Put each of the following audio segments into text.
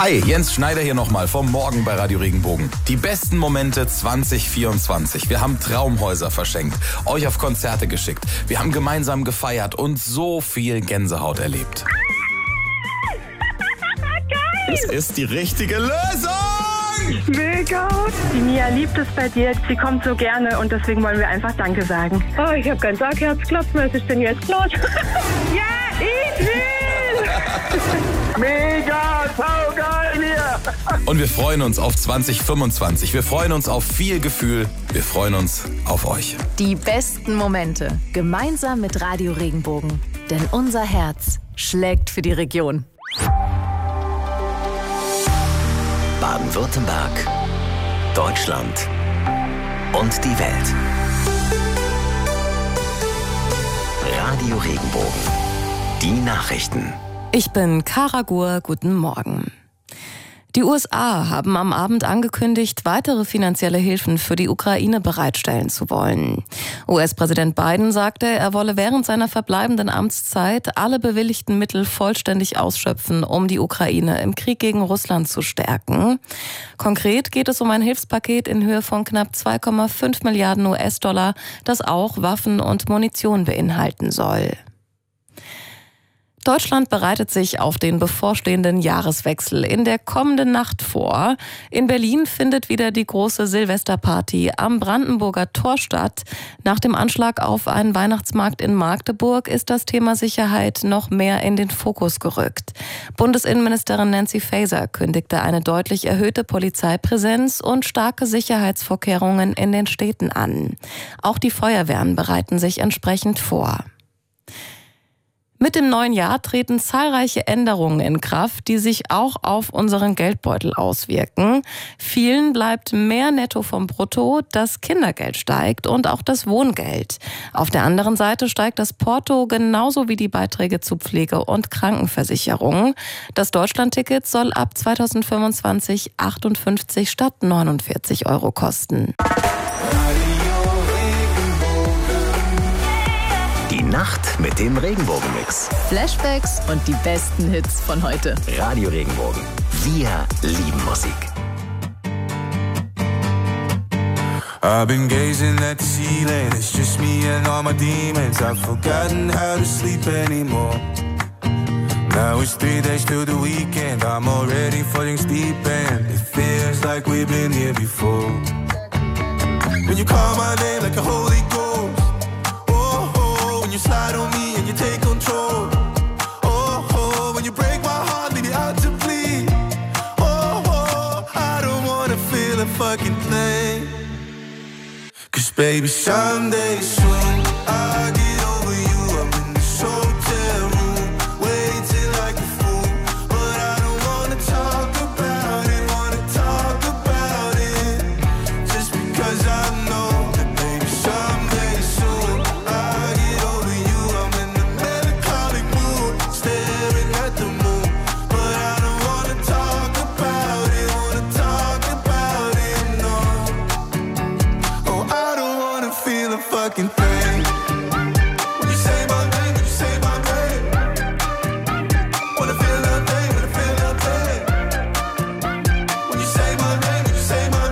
Hi, Jens Schneider hier nochmal vom Morgen bei Radio Regenbogen. Die besten Momente 2024. Wir haben Traumhäuser verschenkt, euch auf Konzerte geschickt. Wir haben gemeinsam gefeiert und so viel Gänsehaut erlebt. Das ist die richtige Lösung! Mega! Die Mia liebt es bei dir. Sie kommt so gerne und deswegen wollen wir einfach Danke sagen. Oh, ich habe ganz arg Herzklopfen. Was ist denn jetzt los? Ja, ich will! Mega, saugeil hier! Und wir freuen uns auf 2025. Wir freuen uns auf viel Gefühl. Wir freuen uns auf euch. Die besten Momente. Gemeinsam mit Radio Regenbogen. Denn unser Herz schlägt für die Region. Baden-Württemberg, Deutschland und die Welt. Radio Regenbogen. Die Nachrichten. Ich bin Kara Gur, guten Morgen. Die USA haben am Abend angekündigt, weitere finanzielle Hilfen für die Ukraine bereitstellen zu wollen. US-Präsident Biden sagte, er wolle während seiner verbleibenden Amtszeit alle bewilligten Mittel vollständig ausschöpfen, um die Ukraine im Krieg gegen Russland zu stärken. Konkret geht es um ein Hilfspaket in Höhe von knapp 2,5 Milliarden US-Dollar, das auch Waffen und Munition beinhalten soll. Deutschland bereitet sich auf den bevorstehenden Jahreswechsel in der kommenden Nacht vor. In Berlin findet wieder die große Silvesterparty am Brandenburger Tor statt. Nach dem Anschlag auf einen Weihnachtsmarkt in Magdeburg ist das Thema Sicherheit noch mehr in den Fokus gerückt. Bundesinnenministerin Nancy Faeser kündigte eine deutlich erhöhte Polizeipräsenz und starke Sicherheitsvorkehrungen in den Städten an. Auch die Feuerwehren bereiten sich entsprechend vor. Mit dem neuen Jahr treten zahlreiche Änderungen in Kraft, die sich auch auf unseren Geldbeutel auswirken. Vielen bleibt mehr netto vom Brutto, das Kindergeld steigt und auch das Wohngeld. Auf der anderen Seite steigt das Porto genauso wie die Beiträge zu Pflege- und Krankenversicherung. Das Deutschlandticket soll ab 2025 58 statt 49 Euro kosten. Die Nacht mit dem Regenbogen-Mix. Flashbacks und die besten Hits von heute. Radio Regenbogen. Wir lieben Musik. I've been gazing at the ceiling. It's just me and all my demons. I've forgotten how to sleep anymore. Now it's 3 days till the weekend. I'm already falling deep and it feels like we've been here before. When you call my name like a holy ghost. When you slide on me and you take control. Oh, when you break my heart, leave me out to bleed. Oh, I don't wanna feel a fucking thing. 'Cause baby, someday soon I'll get over you. I'm in this hotel room, waiting like a fool. But I don't wanna talk about it, just because I know that baby, someday soon I'll get over you. I'm in the melancholic mood, staring at the moon. But I don't wanna talk about it, no. Oh, I don't wanna feel a fucking thing. When you say my name, when you say my name, wanna feel nothing, wanna feel nothing. When you say my name, when you say my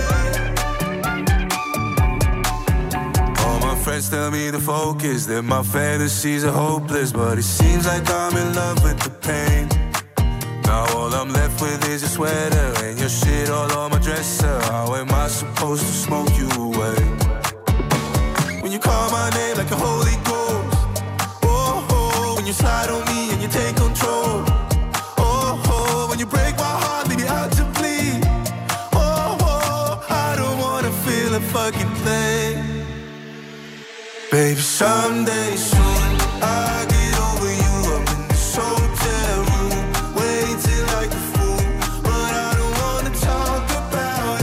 name. All my friends tell me to focus, that my fantasies are hopeless. But it seems like I'm in love with the pain. Now all I'm left with is a sweater and your shit all on my dresser. How am I supposed to smoke you away? When you call my name like a holy ghost. Oh, when you slide on me and you take control. Oh, when you break my heart, leave me out to bleed. Oh, I don't wanna feel a fucking thing. Baby, someday soon I'll get over you. I'm in this hotel room, waiting like a fool. But I don't wanna talk about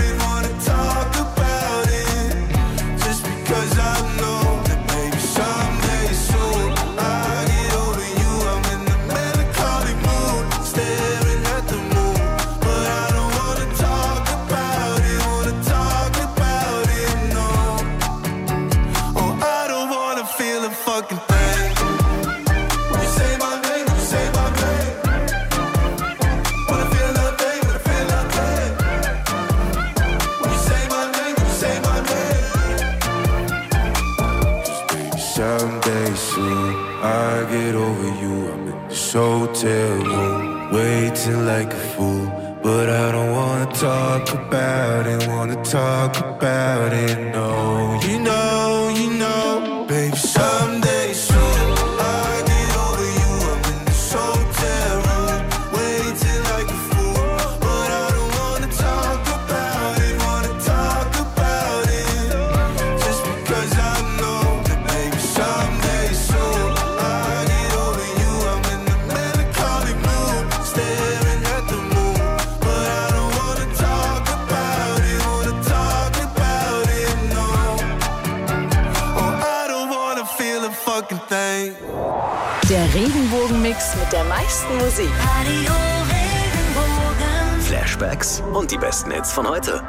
it, just because I know that baby, someday soon I'll get over you. I'm in the melancholic mood, staring at the moon. But I don't wanna talk about it, no. Oh, I don't wanna feel a fucking thing. I get over you. I'm in this hotel room, waiting like a fool. But I don't wanna talk about it, no. You know, baby, someday soon I get over you. I'm in this hotel room, waiting like a fool. But I don't wanna talk about it, just because I know that baby, someday soon I get over you. I'm in the melancholy mood, staring at the moon. But I don't wanna talk about it, no. Oh, I don't wanna feel a fucking thing. Der Regenbogen-Mix mit der meisten Musik. Radio Regenbogen. Flashbacks und die besten Hits von heute.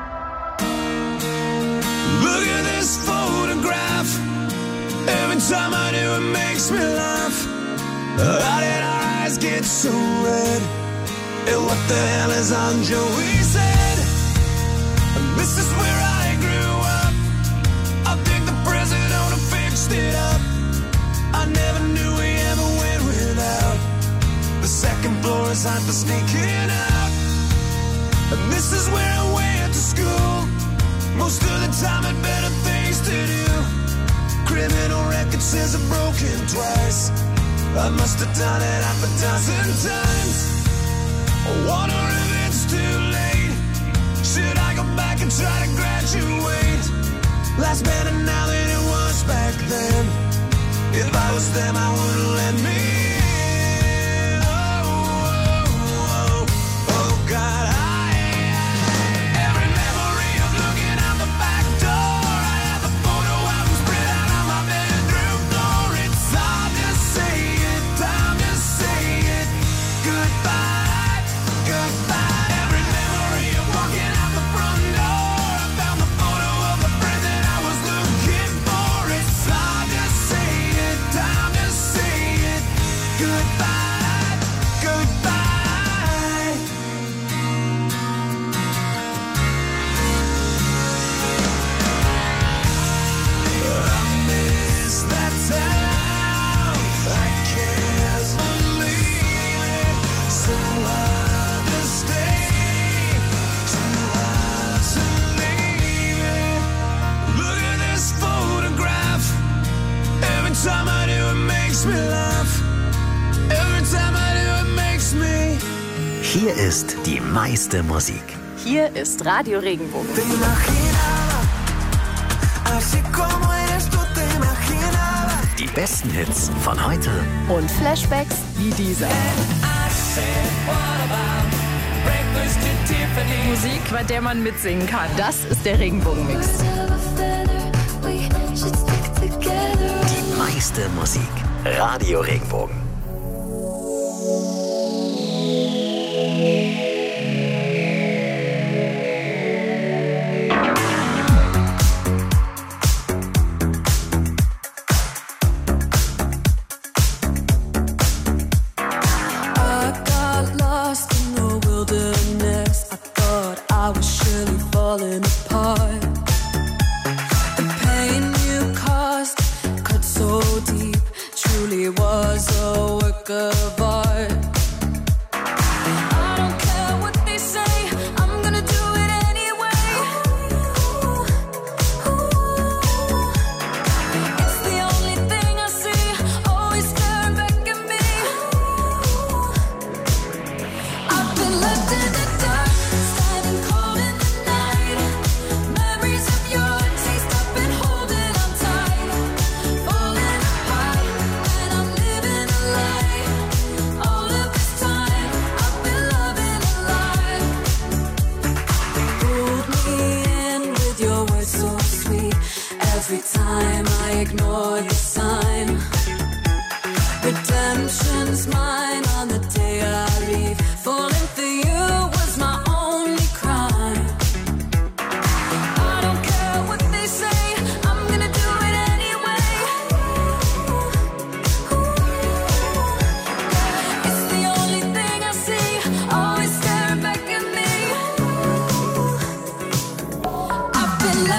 Look at this photograph. Every time I do, it makes me laugh. How did our eyes get so red? And what the hell is on Joey's head? And this is where I grew up. I think the president fixed it up. I never knew we ever went without. The second floor is hot for sneaking out. And this is where I went to school. Most of the time had better things to do. Criminal record says I've broken twice. I must have done it half a dozen times. I wonder if it's too late. Should I go back and try to graduate? Life's better now than it was back then. If I was them, I wouldn't let me in. Oh God, every memory of looking out the back door. I have a photo album spread out on my bedroom floor. It's hard to say it, time to say it. Goodbye, goodbye. Every memory of walking out the front door. I found the photo of the friend that I was looking for. It's hard to say it, time to say it. Goodbye, goodbye. I miss that town. I can't believe it. So hard to stay, too hard to leave it. Look at this photograph. Every time I do, it makes me laugh. Every time I do, it makes me. Hier ist die meiste Musik. Hier ist Radio Regenbogen. Te imaginaba, así como eres tú te imaginaba. Die besten Hits von heute Und Flashbacks wie dieser. Musik, bei der man mitsingen kann. Das ist der Regenbogen-Mix. die meiste Musik. Radio Regenbogen.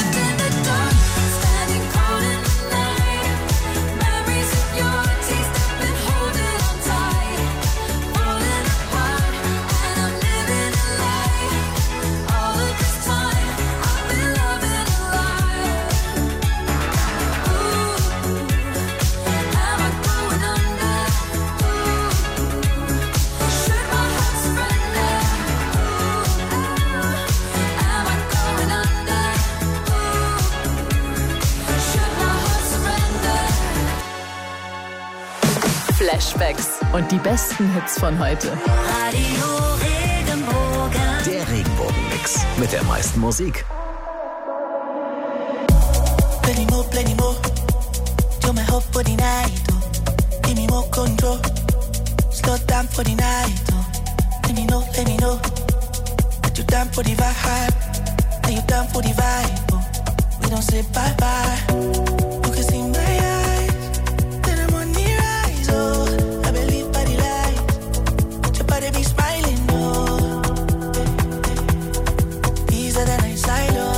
Taste Flashbacks und die besten Hits von heute. Radio Regenbogen. Der Regenbogen-Mix mit der meisten Musik. Plenty more. You're my hope for the night, oh. Give me more control. Slow down for the night, oh. Let me know. That you down for the vibe. That you down for the vibe, oh. We don't say bye-bye. You can see my eyes. That I'm on the rise, oh. I believe by the light. Your body be smiling, oh. These are the nights I love.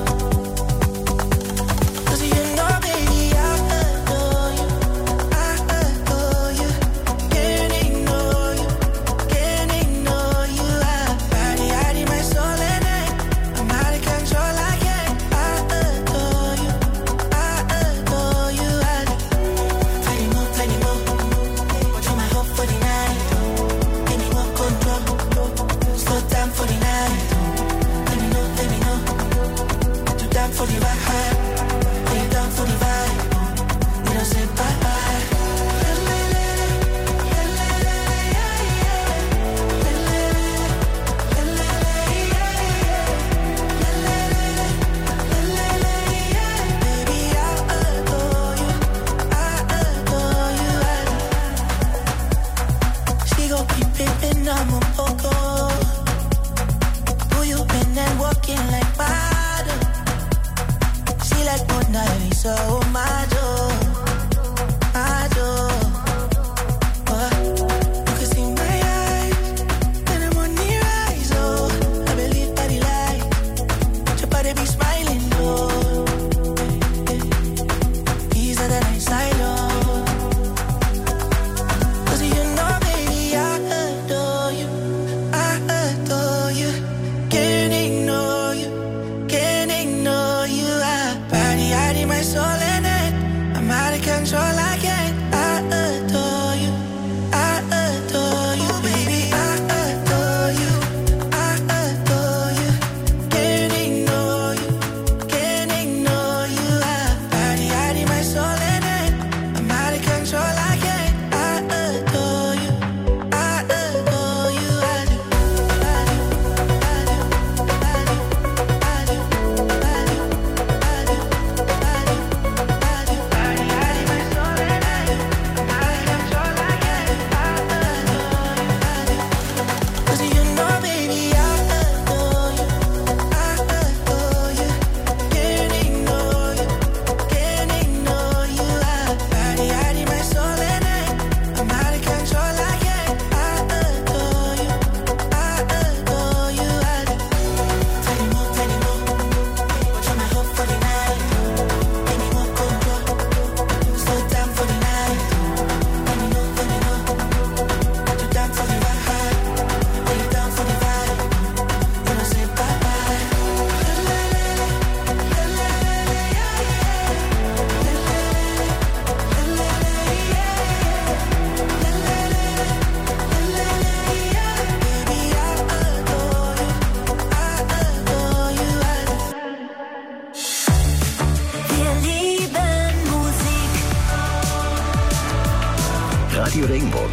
Radio Regenbogen.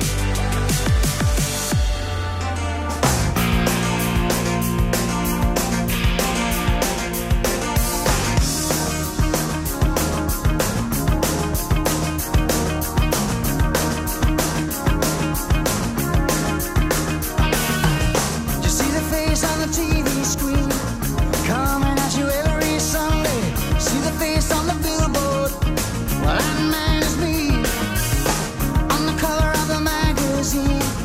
You see the face on the TV screen.